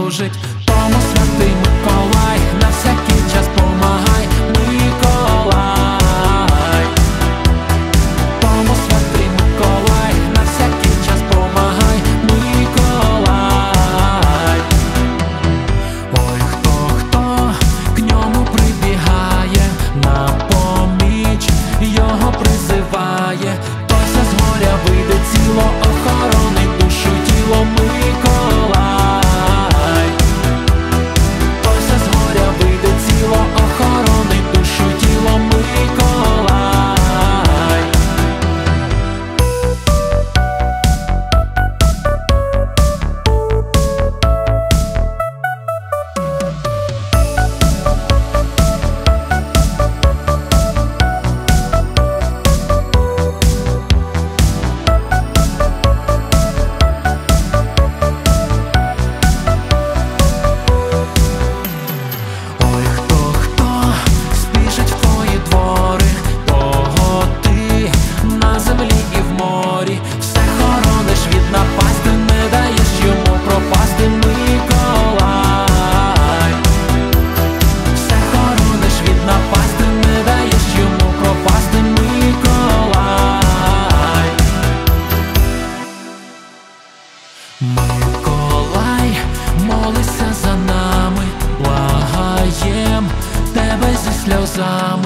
служить. Тому святий Миколай, на всякий час помагай, Миколай. Тому святий Миколай, на всякий час помагай, Миколай. Ой, хто к ньому прибігає, на поміч його призиває, той все з горя вийде ціло, охоронить душу тіло, Миколай. Той все з горя вийде ціло, охоронить душу тіло, Миколай. Ой, хто спішить в твої двори, того ти на землі і в морі, все хорониш від напасти, не даєш йому пропасти, Миколай. Все хорониш від напасти, не даєш йому пропасти, Миколай. Миколай, молися за нами, благаєм тебе зі сльозами.